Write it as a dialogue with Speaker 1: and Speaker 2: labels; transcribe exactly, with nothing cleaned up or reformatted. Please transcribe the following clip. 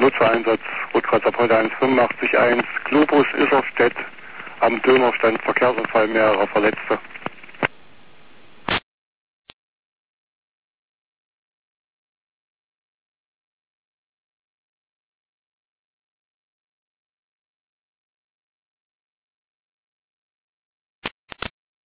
Speaker 1: Nutzereinsatz, Rotkreuzer heute eins fünfundachtzig eins, Globus Isserstedt, am Dönerstand, Verkehrsunfall, mehrere Verletzte.